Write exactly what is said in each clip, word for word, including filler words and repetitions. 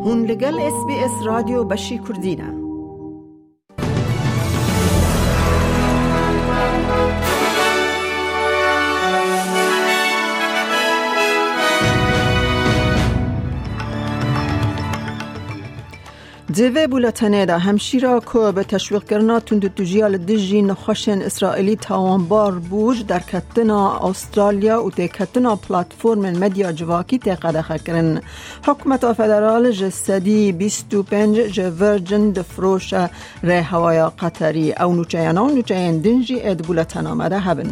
هون لگل اس بی اس رادیو بشی کردینه. دوی بولتنه دا همشیرا که به تشویق کرنا تند تجیال دجی نخوشن اسرائیلی تاوانبار بوج در کتنا استرالیا و تی کتنا پلاتفورم مدیا جواکی تی قدخه کرن. حکومت فدرال جسدی بیست و پنج جه ورجن دفروش ره هوای قطری او نوچیانا و نوچیان دنجی اد بولتن آمده هبن.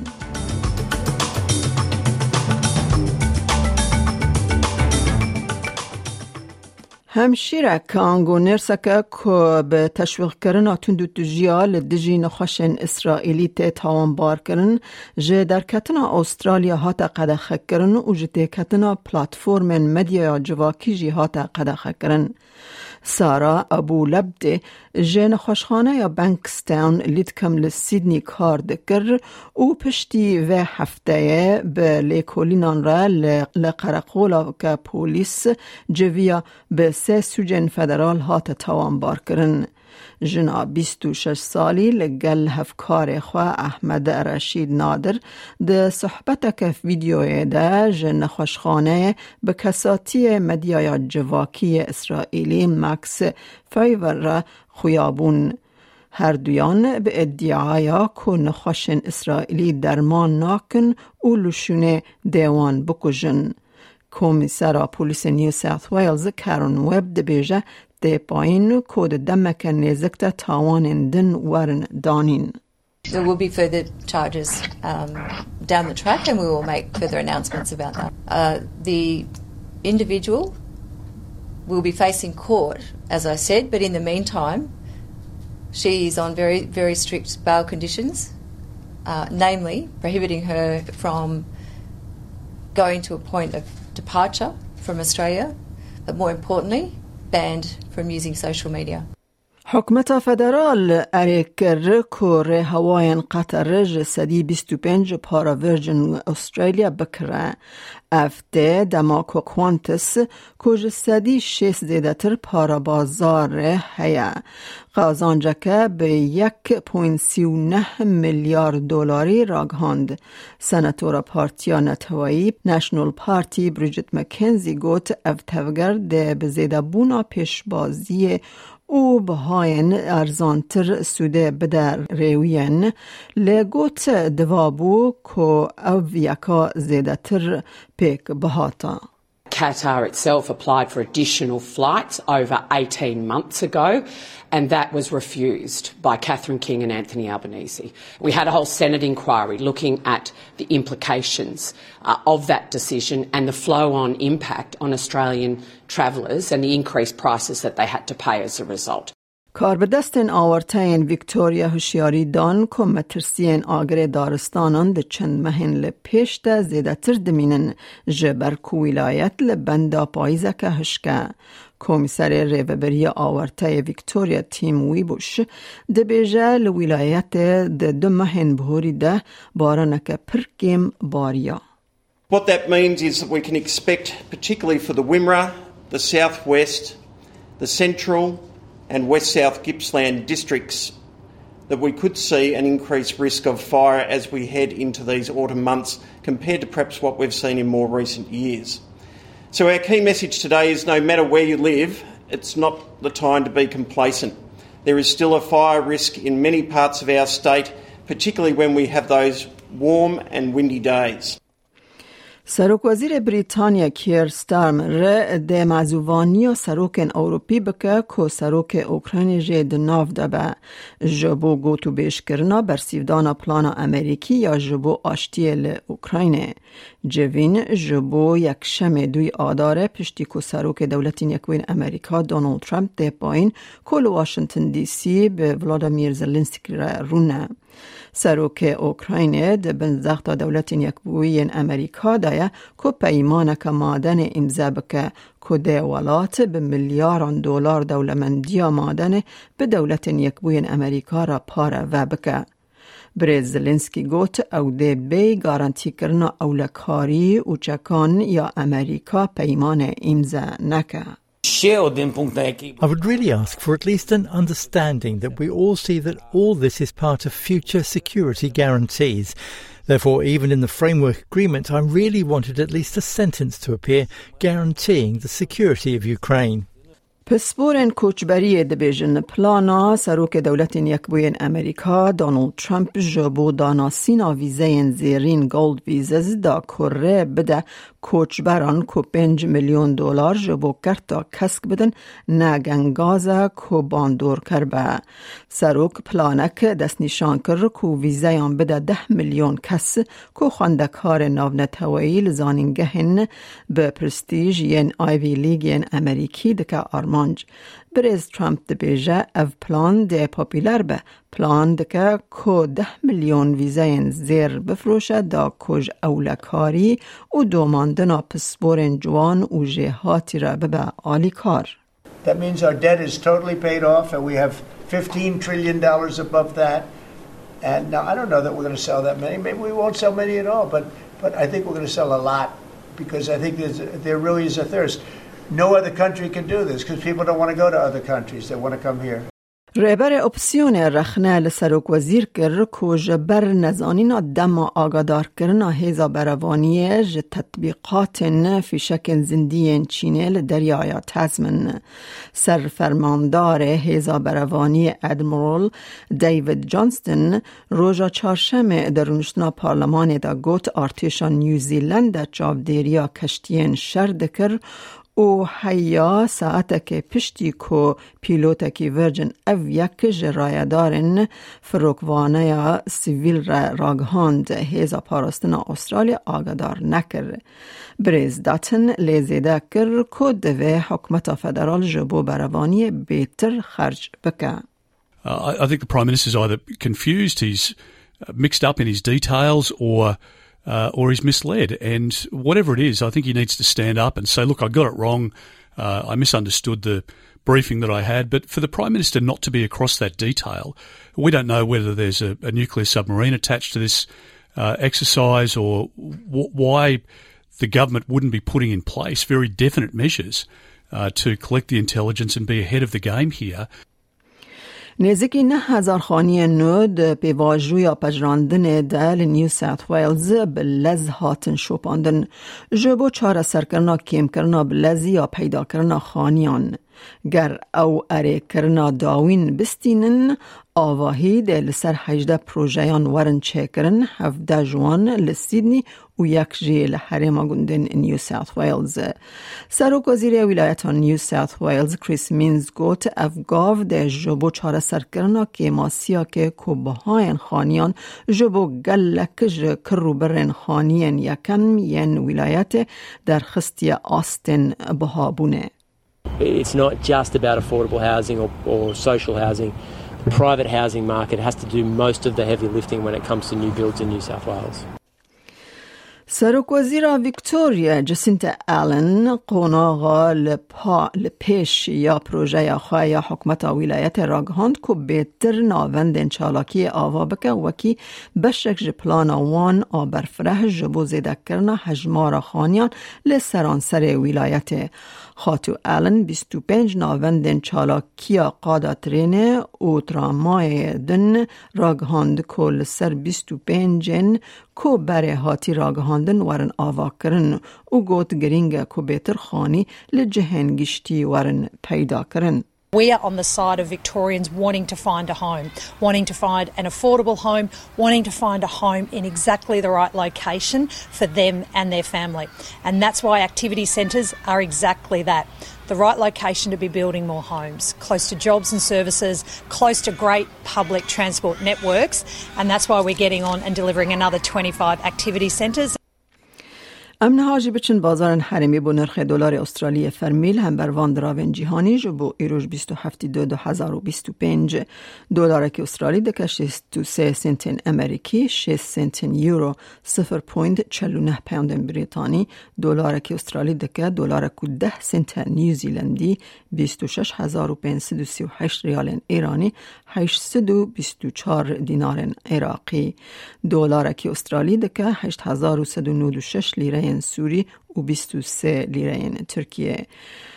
همشیره کانگو نرسکه که به تشویق کرنا تندو تجیال دجی نخوشن اسرائیلی تی تاوانبار کرن جه در کتنا استرالیا هاتا قدخه کرن و جه تی کتنا پلاتفورم مدیا جواکی جی هاتا قدخه کرن. سارا ابو لبده جه نخوشخانه یا بانکستاون لید کم لسیدنی کار دکر و پشتی و هفته به لیکولینان را لقرقولا که پولیس جویا به سه سوجن فدرال هات تاوانبار کرن. جنا بیست و شش سالی لگل هفکار خواه احمد رشید نادر ده صحبت که ویدیوی ده جن خوشخانه به کساتی مدیای جواکی اسرائیلی مکس فیور را خویابون. هر دویان به ادعایا که نخوشن اسرائیلی درمان ناکن و لشونه دیوان بکجن. کمیسر پلیس نیو ساوت ویلز کارون وب ده بیجه ده پایین کود دمک نزکت تاوان دن ورن دانین. There will be further charges um, down the track and we will make further announcements about that. Uh, the individual will be facing court, as I said, but in the meantime, she is on very, very strict bail conditions, uh, namely prohibiting her from going to a point of departure from Australia, but more importantly, banned from using social media. حکومت فدرال اریکر کره هواین قطر جسدی بیست و پنج پارا ورجن استرالیا بکره افته دماکو کوانتس که جسدی شش زیده تر پارا بازار هیا قازانجا که به یک پوینت سی و نه میلیارد دلاری راگهاند. سناتورا پارتیا نتوایی نشنال پارتی بریجت مکنزی گوت افتوگر ده به زیده بونا پیشبازی او بهاین ارزانتر سوده بدر ریوین لگوت دوابو که او یکا زیده تر پیک بهاتا. Qatar itself applied for additional flights over eighteen months ago, and that was refused by Catherine King and Anthony Albanese. We had a whole Senate inquiry looking at the implications uh, of that decision and the flow-on impact on Australian travellers and the increased prices that they had to pay as a result. کار به دستین آورتین ویکتوریا هوشیاری دان که مترسین آگر دارستانان ده چند مهن لپیش ده زیده تر دمینن جبر کو ولایت لبندا پایزه که هشکه. کمیسر ریوبری آورته ویکتوریا تیم ویبوش ده بیجه لولایت ده دو مهن بهوری ده بارانک پرکیم باریا. What that means is that we can expect, particularly for the Wimmera, the southwest, the central and west-south Gippsland districts, that we could see an increased risk of fire as we head into these autumn months compared to perhaps what we've seen in more recent years. So our key message today is no matter where you live, it's not the time to be complacent. There is still a fire risk in many parts of our state, particularly when we have those warm and windy days. سروک وزیر بریتانیا کیر ستارم ر ده معزوانی و سروکن اوروپی بکه که سروک اوکراین جد ناف دبه جبو گوتو بیش کرنا برسیودانا پلانا امریکی یا جبو آشتی ل-اوکراینه. جوین جبو یک شم دوی آداره پشتی که سروک دولت یکوین امریکا دونالد ترامپ ده پایین کل واشنطن دی سی به ولادیمیر زلنسکی رونه. سروک اوکراین ده بنزخت دولت یکوین امریکا دایه که پیمانک مادن امضا بکه که ده ولات به میلیارد دلار دولمندی مادن به دولت یکوین امریکا را پاره و بکه. برز زلنسکی گوت او ده بی گارانتی کرنا اولکاری و چکان یا امریکا پیمان امضا نکه. I would really ask for at least an understanding that we all see that all this is part of future security guarantees. Therefore, even in the framework agreement, I really wanted at least a sentence to appear guaranteeing the security of Ukraine. پسپورن کوچبری دبیجن پلانا سروک دولت یکبوین امریکا دونالد ترامپ جبو دانا سینا ویزین زیرین گولد ویزز دا کره بده کوچبران کو پنج میلیون دلار جبو کرتا کسک بدن نگنگازه کو باندور کربه. سروک پلانک دست نشان کر کو ویزیان بده ده میلیون کس کو خاندکار ناونت هوایی لزانینگهن به پرستیج ین آیوی لیگ ین امریکی دکه آرمان برز ترامپ دبیجه اف پلان ده پاپیلر به پلان دکه که ده میلیون ویزین زیر بفروشه دا کج اولکاری و دوماندنا پسپورن جوان و جهاتی را ببه آلی کار. That means our debt is totally paid off and we have fifteen trillion dollars above that. And now I don't know that we're going to sell that many. Maybe we won't sell many at all, but, but I think we're going to sell a lot because I think there really is a thirst. No other country can do this because people don't want to go to other countries. They want to come here. رهبر اپسیون رخنه لسروک وزیر کر که جبر نزانینا دم آگادار کرنا هیزا بروانیه ج تطبیقات فیشک زندین چینه لدریای تزمن. سرفرماندار هیزا بروانی ادمرال دیوید جانستن روژا چهارشنبه در نشنا پارلمان دا گوت ارتشا نیوزیلند چاودیریا کشتین شرد کر او هیا ساعتک پشتی کو پیلوتکی ورجن او یک جرایدارن فروکوانه یا سیویل را راگهاند هیزا پاراستنا استرالیا آگادار نکر. بریز داتن لیزیده کر که دوه حکمت فدرال جبو بروانی بیتر خرج بکه. Uh, I think the Prime Minister's either confused, he's mixed up in his details, or Uh, or he's misled. And whatever it is, I think he needs to stand up and say, look, I got it wrong. Uh, I misunderstood the briefing that I had. But for the Prime Minister not to be across that detail, we don't know whether there's a, a nuclear submarine attached to this uh, exercise or w- why the government wouldn't be putting in place very definite measures uh, to collect the intelligence and be ahead of the game here. نزدیکی نه هزار خانی نود پیواجوی پجراندن دل نیو ساوت ویلز بلز هاتن شوپاندن جبو چاره سرکرنا کم کرنا بلزی یا پیدا کرنا خانیان. گر او اره کرنا داوین بستینن آواهی دل سر هجده پروژیان ورن چکرن هفده جوان لسیدنی و یک جی لحرم گندن نیو ساوت ویلز. سروک وزیر ولایت نیو ساوت ویلز کریس مینز گوت افگاو ده جبو چاره سرکرنا که ماسیا که کبهاین خانیان جبو گلک ج کرو برن خانیان یکم ین ولایت در خستی آستن بهابونه. It's not just about affordable housing or, or social housing. The private housing market has to do most of the heavy lifting when it comes to new builds in New South Wales. سروک وزیرا ویکتوریا جسینتا آلن قوناغا لپا لپیش یا پروژه خواه یا حکمت ولایت راگهاند که بهتر ناوندن چالاکی آوا بکه وکی بشک جپلان وان آبرفره جبو زیده کرنا حجمار خانیان لسرانسر ولایت. خاتو آلن بیست و پنج ناوندن چالاکی قادت رینه و ترامای دن راگهاند کل سر بیست و پنجن کو بره هاتی راگهاندن ورن آوا کرن و گوت گرینگ کو بیتر خانی لجهن گشتی ورن پیدا کرن. We are on the side of Victorians wanting to find a home, wanting to find an affordable home, wanting to find a home in exactly the right location for them and their family. And that's why activity centres are exactly that. The right location to be building more homes, close to jobs and services, close to great public transport networks. And that's why we're getting on and delivering another twenty-five activity centres. امن هاجی بچن بازار حرمی بو نرخ دلار استرالی فرمیل هم بر وان دراون جهانی جو بو ایروش بیست و هفت دو دو هزار و بیست و پنج دلار که استرالی دکه شصت و سه سنت امریکی شش سنت یورو صفر پوینت چهل و نه پوند بریتانی دلار که استرالی دکه دلار که ده سنت نیوزیلندی بیست و شش هزار و پانصد و سی و هشت ریال ایرانی هشتصد و بیست و چهار دینار عراقی دلار که استرالی دکه هشت هزار و صد و نود و شش لیره سوری و بیست و سه لیره ترکیه.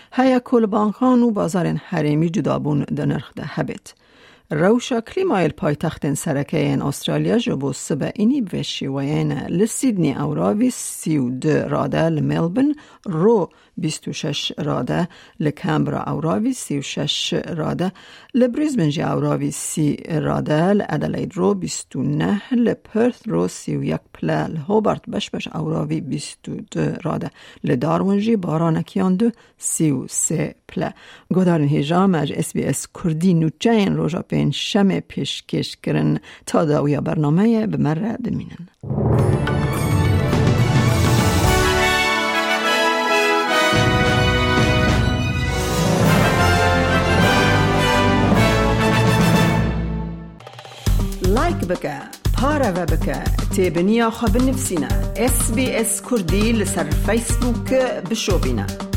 هیا کل بانخان و بازار حریمی جدابون دنرخ ده هبت. روشا کلیمایل پایتخت سرکه این استرالیا جبو سبا اینی بوشی وین لسیدنی اوراوی سی و دو راده لملبن رو بیست و شش راده لکمبرا اوراوی سی و شش راده لبریزبن جی اوراوی سی راده لادلید رو بیست و نه لپرث رو سی و یک پله لهوبارت بش بش اوراوی بیست و دو راده لدارون جی بارانکیان دو سی و سه پله گودارن هیجام اج اس بی اس کردی نوچه این روژا این شمه پیشکش کرن تا داویا برنامه بمره دمینن. لایک بکه، پاره و بکه، تیبنیا خواب نفسینا اس بی اس کردی لسر فیسبوک بشو بینا.